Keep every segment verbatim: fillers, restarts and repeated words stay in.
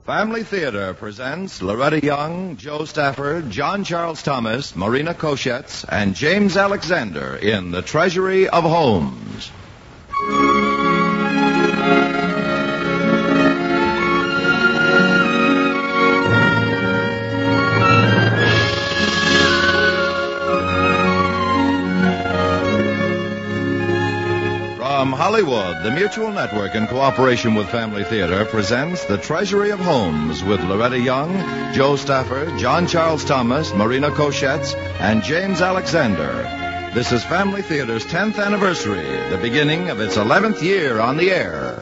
Family Theater presents Loretta Young, Joe Stafford, John Charles Thomas, Marina Koshetz, and James Alexander in The Treasury of Homes. From Hollywood, the Mutual Network, in cooperation with Family Theater, presents The Treasury of Homes with Loretta Young, Joe Stafford, John Charles Thomas, Marina Koshetz, and James Alexander. This is Family Theater's tenth anniversary, the beginning of its eleventh year on the air.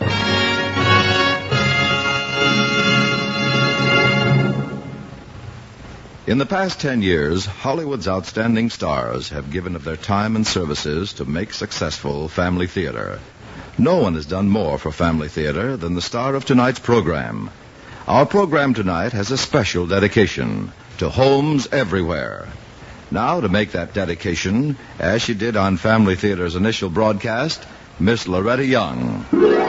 In the past ten years, Hollywood's outstanding stars have given of their time and services to make successful Family Theater. No one has done more for Family Theater than the star of tonight's program. Our program tonight has a special dedication to homes everywhere. Now, to make that dedication, as she did on Family Theater's initial broadcast, Miss Loretta Young.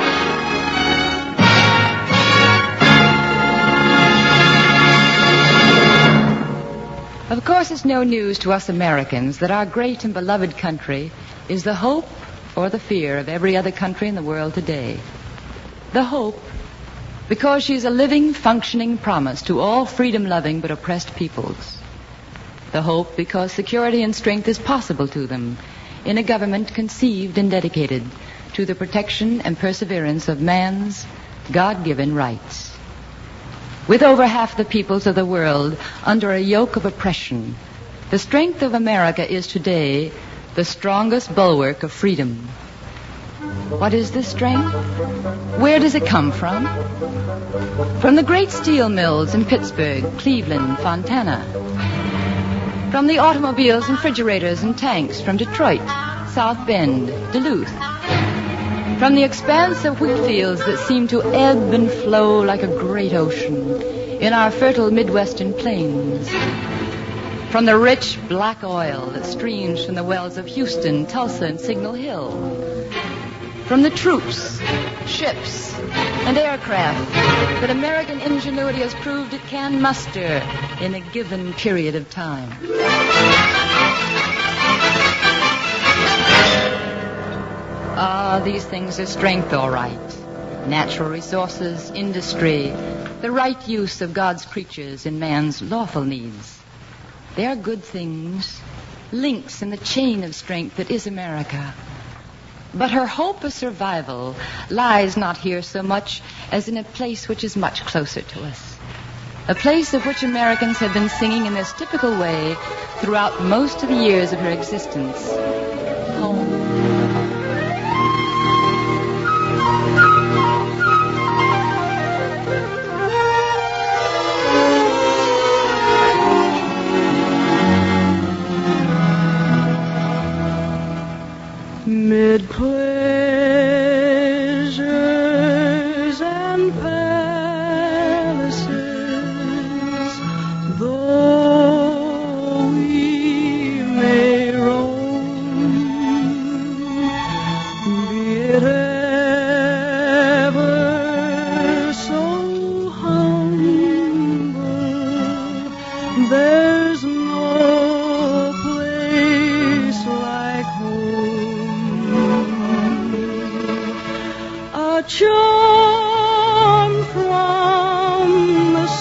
Of course, it's no news to us Americans that our great and beloved country is the hope or the fear of every other country in the world today. The hope, because she's a living, functioning promise to all freedom-loving but oppressed peoples. The hope, because security and strength is possible to them in a government conceived and dedicated to the protection and perseverance of man's God-given rights. With over half the peoples of the world under a yoke of oppression, the strength of America is today the strongest bulwark of freedom. What is this strength? Where does it come from? From the great steel mills in Pittsburgh, Cleveland, Fontana. From the automobiles and refrigerators and tanks from Detroit, South Bend, Duluth. From the expanse of wheat fields that seem to ebb and flow like a great ocean in our fertile Midwestern plains. From the rich black oil that streams from the wells of Houston, Tulsa, and Signal Hill. From the troops, ships, and aircraft that American ingenuity has proved it can muster in a given period of time. Ah, these things are strength, all right. Natural resources, industry, the right use of God's creatures in man's lawful needs. They are good things, links in the chain of strength that is America. But her hope of survival lies not here so much as in a place which is much closer to us. A place of which Americans have been singing in this typical way throughout most of the years of her existence. Home. Mid pleasures and palaces, though we may roam, be it ever so humble, there's no place like home. A charm from the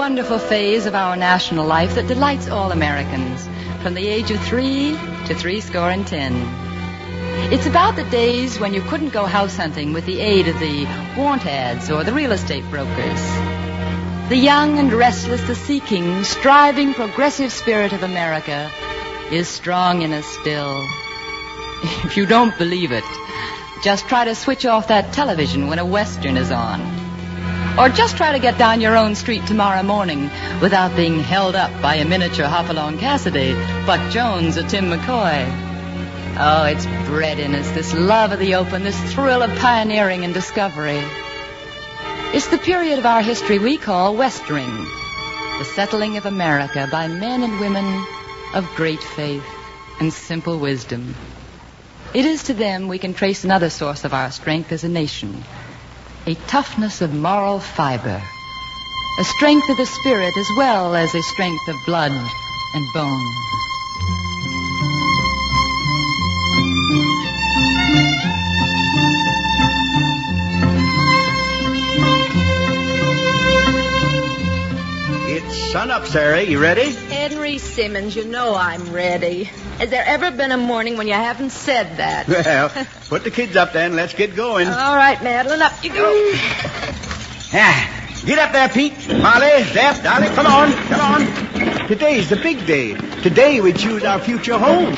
wonderful phase of our national life that delights all Americans, from the age of three to three score and ten. It's about the days when you couldn't go house hunting with the aid of the want ads or the real estate brokers. The young and restless, the seeking, striving, progressive spirit of America is strong in us still. If you don't believe it, just try to switch off that television when a Western is on. Or just try to get down your own street tomorrow morning without being held up by a miniature Hopalong Cassidy, Buck Jones, or Tim McCoy. Oh, it's bred in us, this love of the open, this thrill of pioneering and discovery. It's the period of our history we call Westering, the settling of America by men and women of great faith and simple wisdom. It is to them we can trace another source of our strength as a nation, a toughness of moral fiber, a strength of the spirit as well as a strength of blood and bone. Sun up, Sarah. You ready? Henry Simmons, you know I'm ready. Has there ever been a morning when you haven't said that? Well, put the kids up then. Let's get going. All right, Madeline, up you go. Ah, get up there, Pete. Molly, Zeph, Dolly, come on, come on. Today's the big day. Today we choose our future home.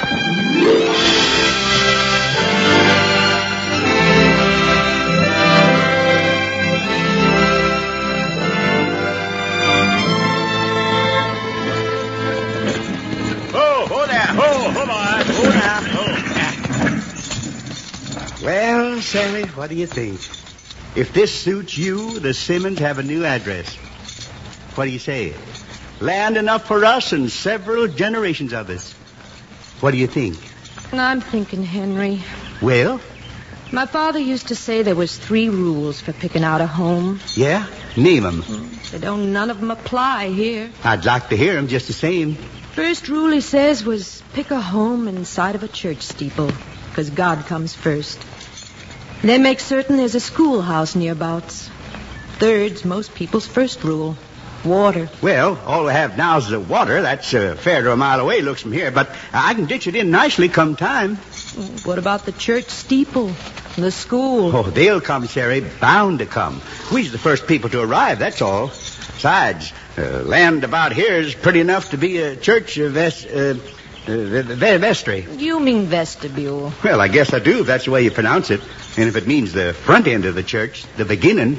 Well, Sammy, what do you think? If this suits you, the Simmons have a new address. What do you say? Land enough for us and several generations of us. What do you think? I'm thinking, Henry. Well? My father used to say there was three rules for picking out a home. Yeah? Name them. They don't none of them apply here. I'd like to hear them just the same. First rule, he says, was pick a home inside of a church steeple, because God comes first. Then make certain there's a schoolhouse nearabouts. Third's most people's first rule, water. Well, all we have now is the water. That's uh, fair to a mile away, looks from here. But I can ditch it in nicely come time. What about the church steeple, the school? Oh, they'll come, Sarah, bound to come. We're the first people to arrive, that's all. Besides, uh, land about here is pretty enough to be a church uh, vest, uh, uh, vestry. You mean vestibule. Well, I guess I do, if that's the way you pronounce it. And if it means the front end of the church, the beginning,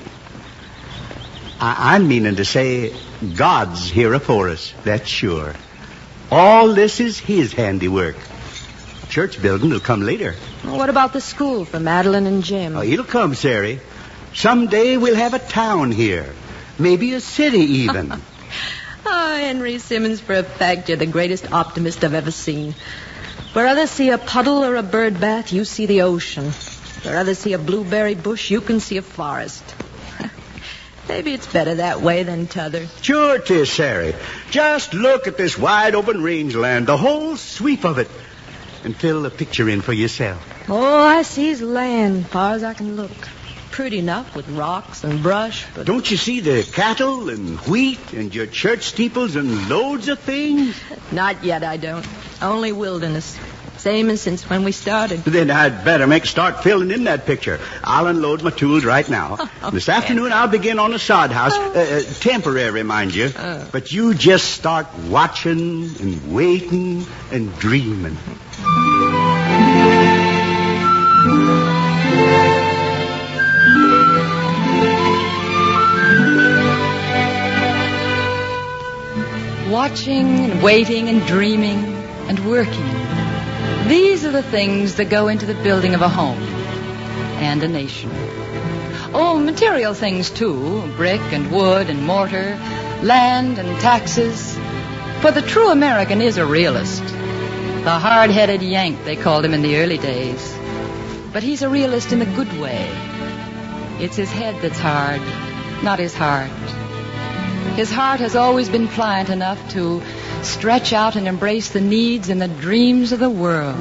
I- I'm meaning to say God's here afore us, that's sure. All this is his handiwork. Church building will come later. What about the school for Madeline and Jim? Oh, it'll come, Sarah. Someday we'll have a town here. Maybe a city even. Oh, Henry Simmons, for a fact, you're the greatest optimist I've ever seen. Where others see a puddle or a bird bath, you see the ocean. Where others see a blueberry bush, you can see a forest. Maybe it's better that way than t'other. Sure it is, Sarah. Just look at this wide open rangeland, the whole sweep of it, and fill a picture in for yourself. All I see is land, far as I can look. Pretty enough with rocks and brush, but... Don't you see the cattle and wheat and your church steeples and loads of things? Not yet, I don't. Only wilderness. Same as since when we started. Then I'd better make start filling in that picture. I'll unload my tools right now. Oh, this afternoon I'll begin on the sod house. Uh, uh, temporary, mind you. Oh. But you just start watching and waiting and dreaming. Watching and waiting and dreaming and working. These are the things that go into the building of a home and a nation. Oh, material things, too. Brick and wood and mortar, land and taxes. For the true American is a realist. The hard-headed Yank, they called him in the early days. But he's a realist in a good way. It's his head that's hard, not his heart. His heart has always been pliant enough to stretch out and embrace the needs and the dreams of the world.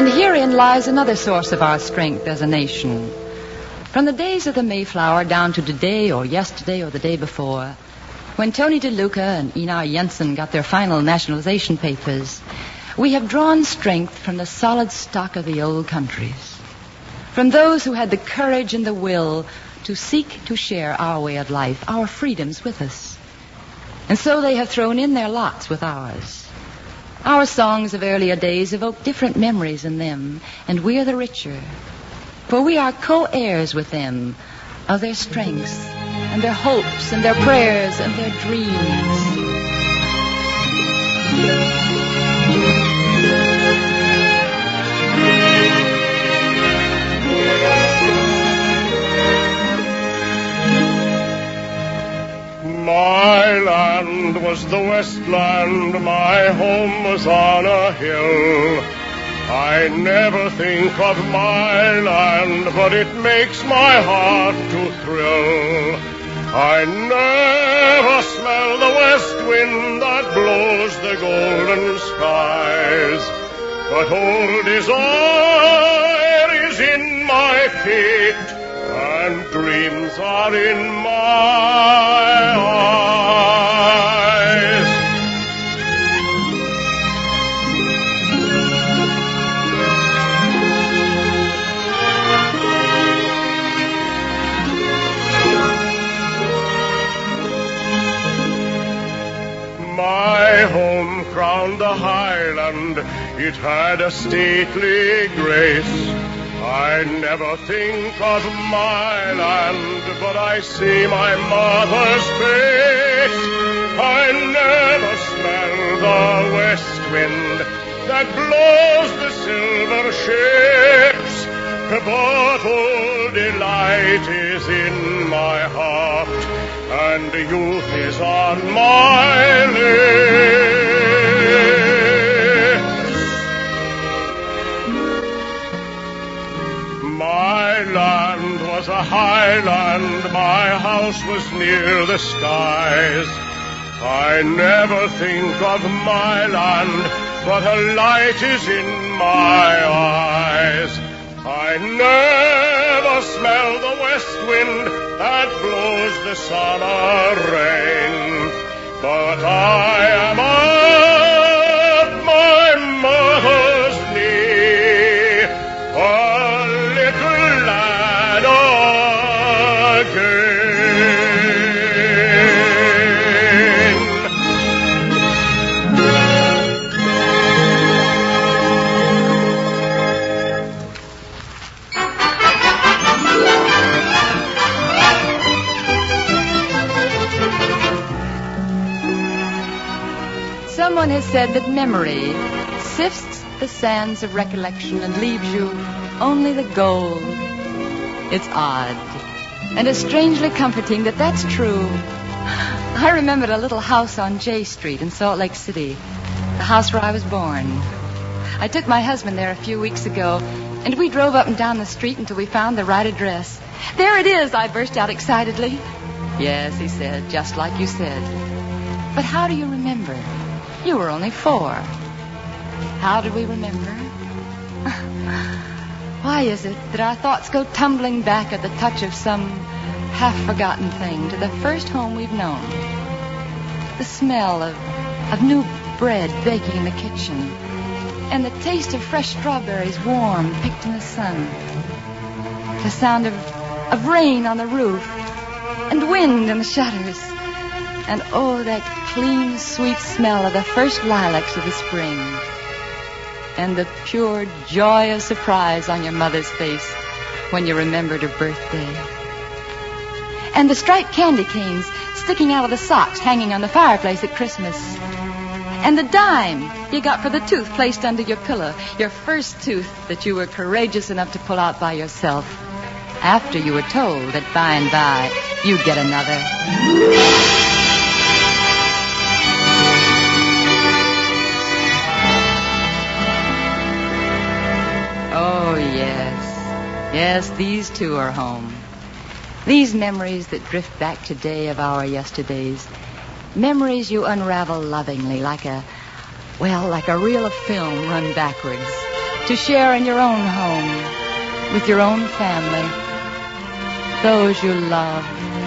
And herein lies another source of our strength as a nation. From the days of the Mayflower down to today or yesterday or the day before, when Tony DeLuca and Einar Jensen got their final nationalization papers, we have drawn strength from the solid stock of the old countries, from those who had the courage and the will to seek to share our way of life, our freedoms with us. And so they have thrown in their lots with ours. Our songs of earlier days evoke different memories in them, and we are the richer, for we are co-heirs with them of their strengths and their hopes and their prayers and their dreams. My land was the Westland, my home was on a hill. I never think of my land, but it makes my heart to thrill. I never smell the west wind that blows the golden skies, but old desire is in my feet, and dreams are in my eyes. My home crowned the highland, it had a stately grace. I never think of my land, but I see my mother's face. I never smell the west wind that blows the silver ships, but old delight is in my heart, and youth is on my lips. My land was a highland, my house was near the skies. I never think of my land, but a light is in my eyes. I never smell the west wind that blows the sun or rain, but I am at my mother's knee, a little lad again. Someone has said that memory sifts the sands of recollection and leaves you only the gold. It's odd, and it's strangely comforting that that's true. I remembered a little house on J Street in Salt Lake City, the house where I was born. I took my husband there a few weeks ago, and we drove up and down the street until we found the right address. There it is, I burst out excitedly. Yes, he said, just like you said. But how do you remember? You were only four. How do we remember? Why is it that our thoughts go tumbling back at the touch of some half-forgotten thing to the first home we've known? The smell of, of new bread baking in the kitchen, and the taste of fresh strawberries warm, picked in the sun. The sound of, of rain on the roof, and wind in the shutters. And oh, that clean, sweet smell of the first lilacs of the spring. And the pure joy of surprise on your mother's face when you remembered her birthday. And the striped candy canes sticking out of the socks hanging on the fireplace at Christmas. And the dime you got for the tooth placed under your pillow, your first tooth that you were courageous enough to pull out by yourself, after you were told that by and by you'd get another. Oh, yes. Yes, these two are home. These memories that drift back today of our yesterdays. Memories you unravel lovingly like a, well, like a reel of film run backwards to share in your own home with your own family, those you love.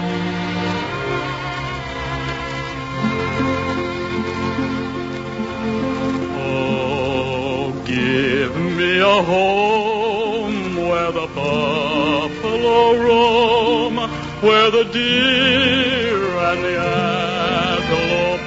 Oh, give me a home where the buffalo roam, where the deer and the antelope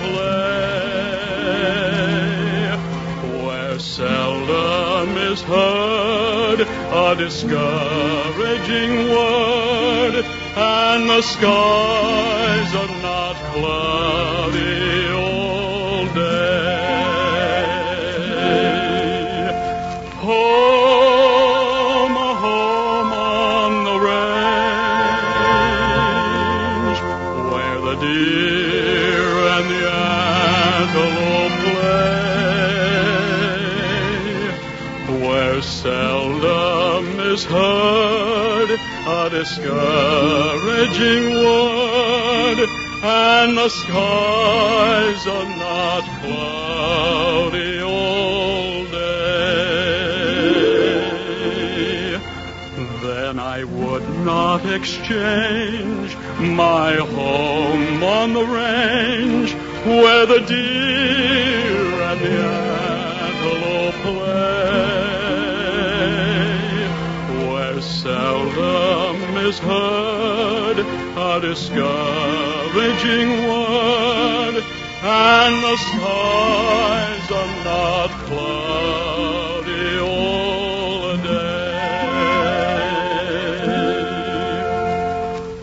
play, where seldom is heard a discouraging word, and the skies are not cloudy all day. Home, home on the range, where the deer and the antelope play, where seldom is heard a discouraging word, and the skies are not cloudy all day. Then I would not exchange my home on the range, where the deer and the antelope play, where seldom is heard a discouraging word, and the skies are not cloudy all day.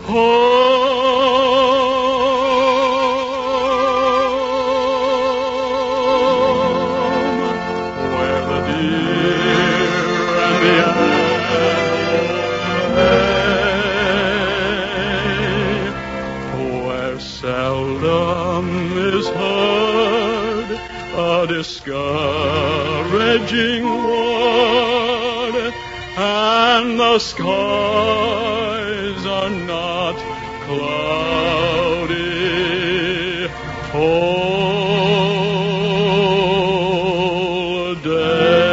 Home, where the deer and the antelope play, seldom is heard a discouraging word, and the skies are not cloudy all day.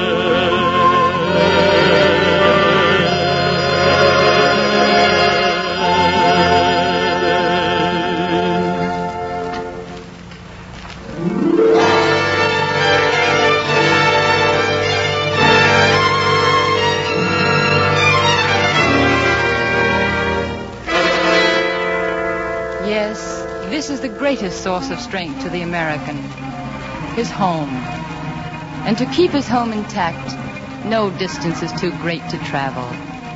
This is the greatest source of strength to the American, his home. And to keep his home intact, no distance is too great to travel.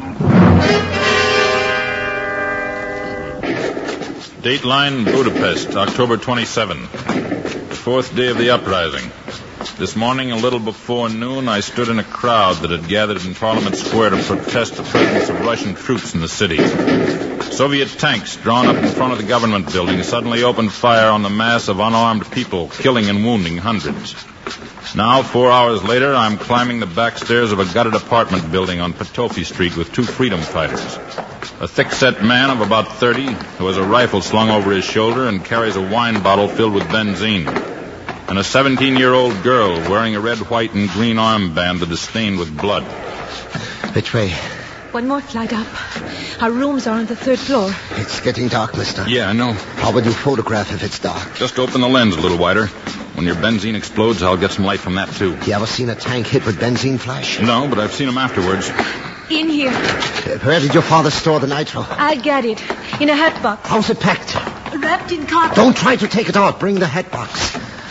Dateline, Budapest, October twenty-seventh, fourth day of the uprising. This morning, a little before noon, I stood in a crowd that had gathered in Parliament Square to protest the presence of Russian troops in the city. Soviet tanks drawn up in front of the government building suddenly opened fire on the mass of unarmed people, killing and wounding hundreds. Now, four hours later, I'm climbing the back stairs of a gutted apartment building on Potofi Street with two freedom fighters. A thick-set man of about thirty who has a rifle slung over his shoulder and carries a wine bottle filled with benzene. And a seventeen-year-old girl wearing a red, white, and green armband that is stained with blood. Which way? One more flight up. Our rooms are on the third floor. It's getting dark, mister. Yeah, I know. How would you photograph if it's dark? Just open the lens a little wider. When your benzene explodes, I'll get some light from that, too. You ever seen a tank hit with benzene flash? No, but I've seen them afterwards. In here. Uh, where did your father store the nitro? I'll get it. In a hat box. How's it packed? Wrapped in cotton. Don't try to take it out. Bring the hat box.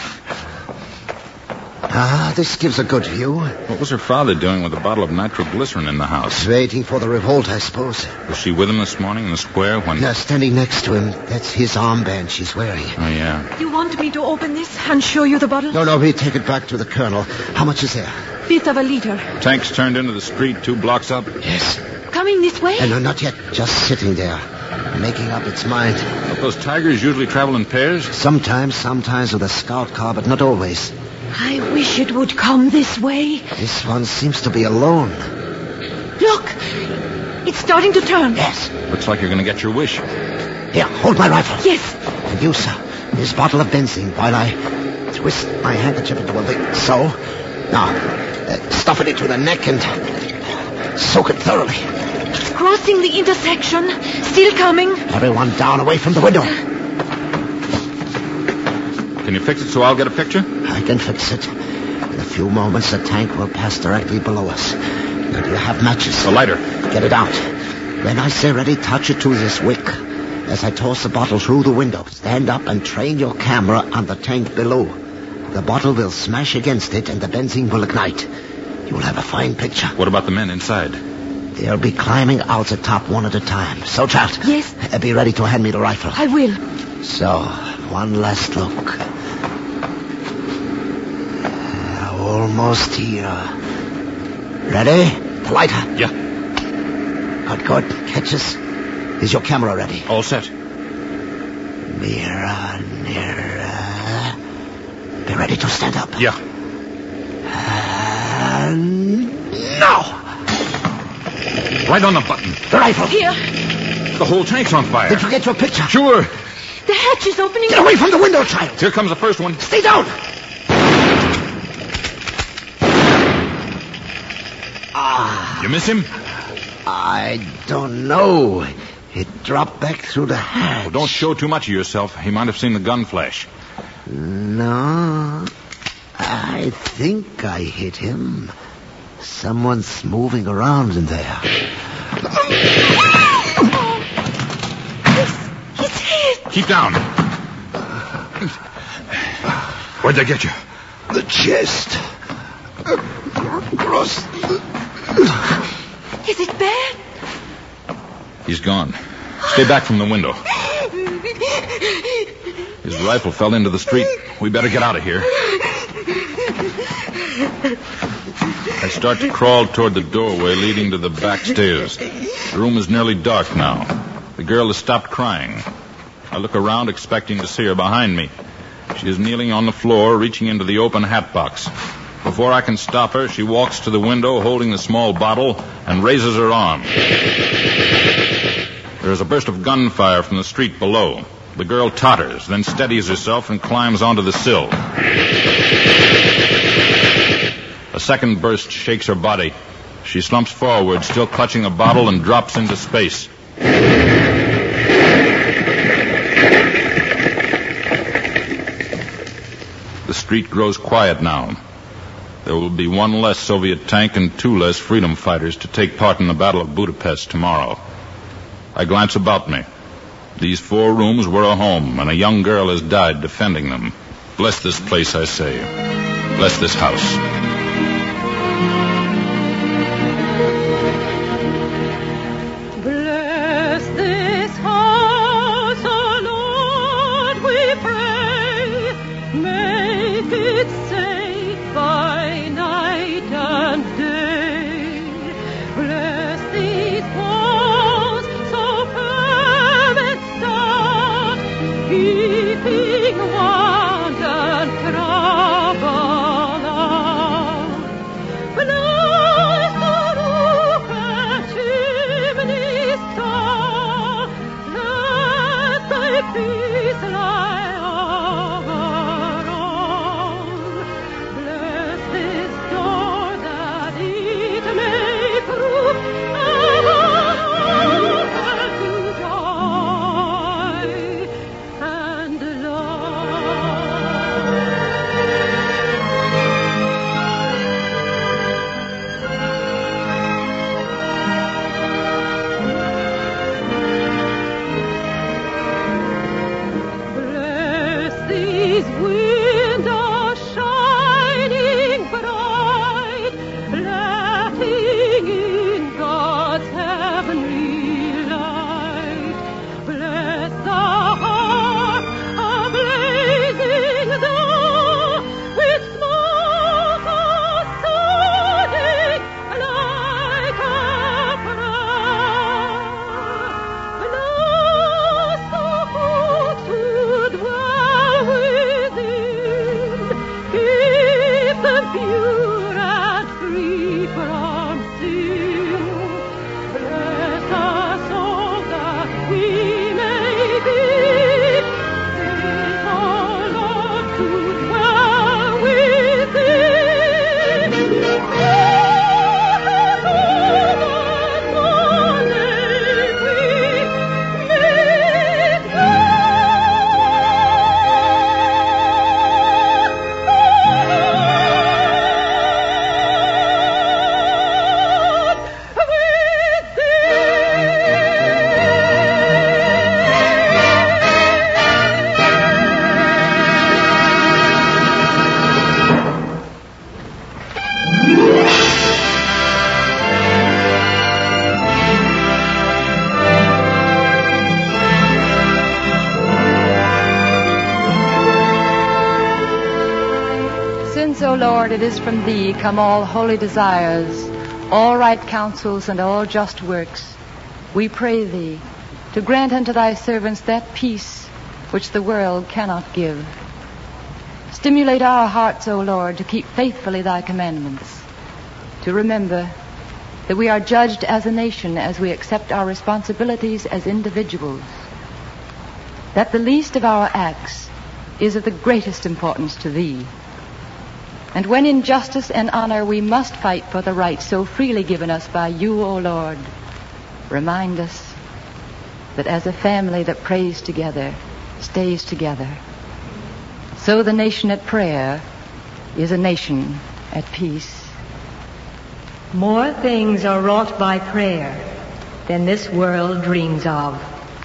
Ah, this gives a good view. What was her father doing with a bottle of nitroglycerin in the house? Waiting for the revolt, I suppose. Was she with him this morning in the square when... Yeah, standing next to him. That's his armband she's wearing. Oh, yeah. You want me to open this and show you the bottle? No, no, we take it back to the colonel. How much is there? Fifth of a liter. Tanks turned into the street two blocks up? Yes. Coming this way? Uh, no, not yet. Just sitting there, making up its mind. Don't those tigers usually travel in pairs? Sometimes, sometimes with a scout car, but not always. I wish it would come this way. This one seems to be alone. Look! It's starting to turn. Yes. Looks like you're going to get your wish. Here, hold my rifle. Yes. And you, sir, this bottle of benzene while I twist my handkerchief into a big... So. Now, uh, stuff it into the neck and soak it thoroughly. Crossing the intersection. Still coming. Everyone down away from the window. Can you fix it so I'll get a picture? I can fix it. In a few moments, the tank will pass directly below us. Now, do you have matches? A lighter. Get it out. When I say ready, touch it to this wick. As I toss the bottle through the window, stand up and train your camera on the tank below. The bottle will smash against it and the benzene will ignite. You'll have a fine picture. What about the men inside? They'll be climbing out the top one at a time. So, child. Yes? Uh, be ready to hand me the rifle. I will. So, one last look. Uh, almost here. Ready? The lighter. Yeah. Good, good. Catches. Is your camera ready? All set. Nearer, nearer. Be ready to stand up. Yeah. And now. Right on the button. The rifle. Here. The whole tank's on fire. Did you get your picture? Sure. The hatch is opening. Get away from the window, child. Here comes the first one. Stay down. Ah. You miss him? I don't know. It dropped back through the hatch. Well, don't show too much of yourself. He might have seen the gun flash. No. I think I hit him. Someone's moving around in there. He's hit. Keep down. Where'd they get you? The chest. Across the... Is it bad? He's gone. Stay back from the window. His rifle fell into the street. We better get out of here. I start to crawl toward the doorway leading to the back stairs. The room is nearly dark now. The girl has stopped crying. I look around expecting to see her behind me. She is kneeling on the floor, reaching into the open hat box. Before I can stop her, she walks to the window holding the small bottle and raises her arm. There is a burst of gunfire from the street below. The girl totters, then steadies herself and climbs onto the sill. A second burst shakes her body. She slumps forward, still clutching the bottle, and drops into space. The street grows quiet now. There will be one less Soviet tank and two less freedom fighters to take part in the Battle of Budapest tomorrow. I glance about me. These four rooms were a home, and a young girl has died defending them. Bless this place, I say. Bless this house. Bless this house, O Lord, we pray. Make it safe by night and day. Bless these walls so firm and stout, keeping want and trouble out. Bless the roof and chimney star, let thy peace lie over all. Since, O Lord, it is from thee come all holy desires, all right counsels, and all just works, we pray thee to grant unto thy servants that peace which the world cannot give. Stimulate our hearts, O Lord, to keep faithfully thy commandments, to remember that we are judged as a nation as we accept our responsibilities as individuals, that the least of our acts is of the greatest importance to thee. And when in justice and honor we must fight for the right so freely given us by you, O Lord, remind us that as a family that prays together, stays together, so the nation at prayer is a nation at peace. More things are wrought by prayer than this world dreams of.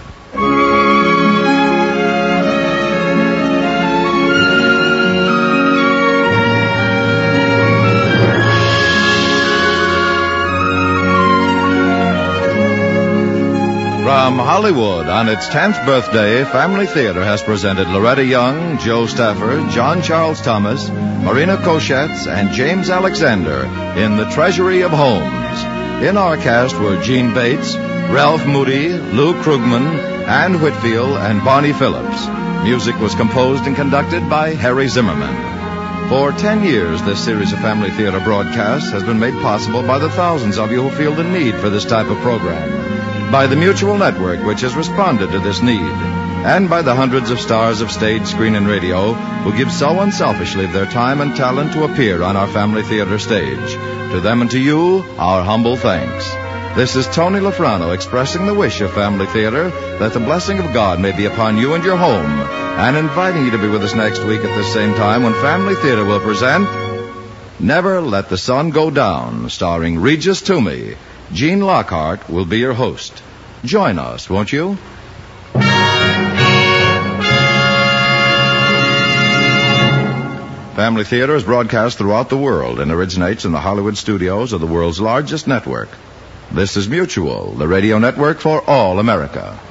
From Hollywood, on its tenth birthday, Family Theater has presented Loretta Young, Joe Stafford, John Charles Thomas, Marina Koshetz, and James Alexander in The Treasury of Homes. In our cast were Gene Bates, Ralph Moody, Lou Krugman, Ann Whitfield, and Barney Phillips. Music was composed and conducted by Harry Zimmerman. For ten years, this series of Family Theater broadcasts has been made possible by the thousands of you who feel the need for this type of program, by the Mutual Network, which has responded to this need, and by the hundreds of stars of stage, screen, and radio who give so unselfishly of their time and talent to appear on our Family Theater stage. To them and to you, our humble thanks. This is Tony Lafrano expressing the wish of Family Theater that the blessing of God may be upon you and your home, and inviting you to be with us next week at this same time when Family Theater will present Never Let the Sun Go Down, starring Regis Toomey. Gene Lockhart will be your host. Join us, won't you? Family Theater is broadcast throughout the world and originates in the Hollywood studios of the world's largest network. This is Mutual, the radio network for all America.